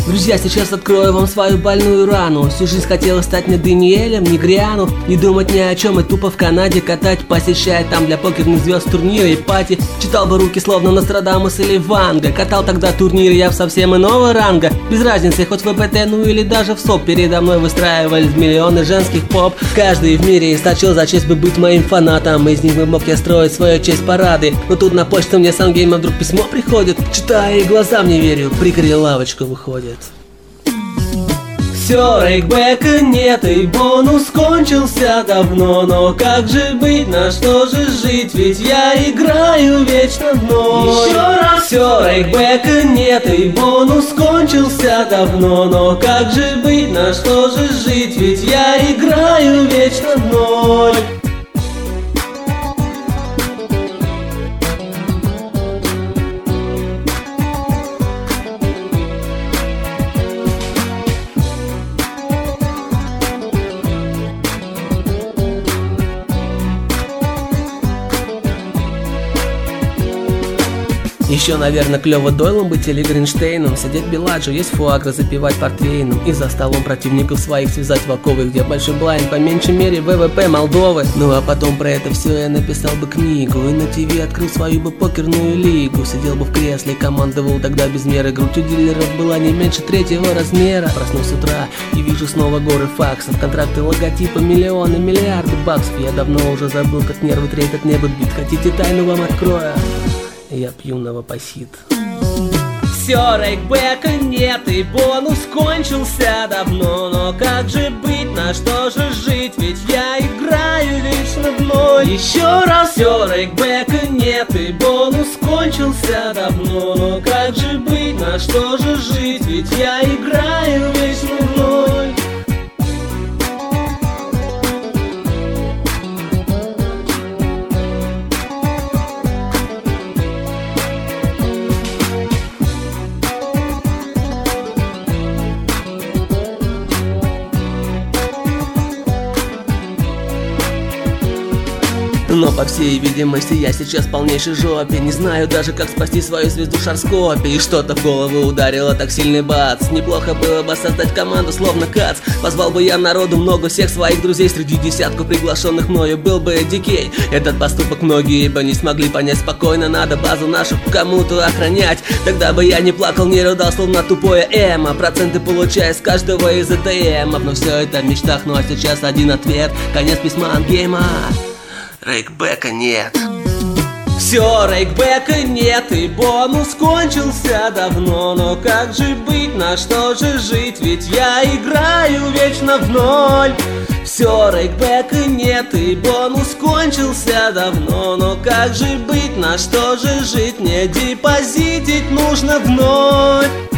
Друзья, сейчас открою вам свою больную рану. Всю жизнь хотела стать не Даниэлем, не гряну, не думать ни о чем и тупо в Канаде катать, посещая там для покерных звезд турниры и пати. Читал бы руки словно Нострадамус или Ванга. Катал тогда турниры я в совсем иного ранга. Без разницы, хоть в ВПТ, ну или даже в СОП. Передо мной выстраивались миллионы женских поп. Каждый в мире источил за честь бы быть моим фанатом. Из них бы мог я строить свою честь парады. Но тут на почту мне Сангейма вдруг письмо приходит. Читаю и глазам не верю, прикрыли лавочку выходит. Все, рейкбека нет и бонус кончился давно. Но как же быть, на что же жить, ведь я играю вечно в ноль. Еще раз. Все, рейкбека нет и бонус кончился давно. Но как же быть, на что же жить, ведь я играю вечно в ноль. Еще, наверное, клево Дойлом быть или Гринштейном. Сидеть Беладжо, есть фуагра, запивать портвейном. И за столом противников своих связать в оковы, где большой блайн, по меньшей мере ВВП Молдовы. Ну а потом про это все я написал бы книгу. И на ТВ открыл свою бы покерную лигу. Сидел бы в кресле, командовал тогда без меры. Грудь у дилеров была не меньше 3-го размера. Проснусь с утра и вижу снова горы факсов. Контракты, логотипы, миллионы, миллиарды баксов. Я давно уже забыл, как нервы трепет небо бит. Хотите тайну вам открою? Я пью новопосит. Все, рейкбека нет и бонус кончился давно. Но как же быть, на что же жить, ведь я играю вечно в ноль. Еще раз. Все, рейкбека нет и бонус кончился давно. Но как же быть, на что же жить, ведь я играю вечно в ноль. Но по всей видимости я сейчас в полнейшей жопе. Не знаю даже, как спасти свою звезду в шарскопе. И что-то в голову ударило так сильный бац. Неплохо было бы создать команду словно Кац. Позвал бы я народу много всех своих друзей. Среди десятку приглашенных мною был бы Дикей. Этот поступок многие бы не смогли понять. Спокойно, надо базу нашу кому-то охранять. Тогда бы я не плакал, не рыдал, словно тупое эмо. Проценты получая с каждого из ЭТМов. Но все это в мечтах, ну а сейчас один ответ. Конец письма Ангейма. Рейкбека нет. Все, рейкбека нет и бонус кончился давно. Но как же быть, на что же жить, ведь я играю вечно в ноль. Все, рейкбека нет и бонус кончился давно. Но как же быть, на что же жить, мне депозитить нужно вновь.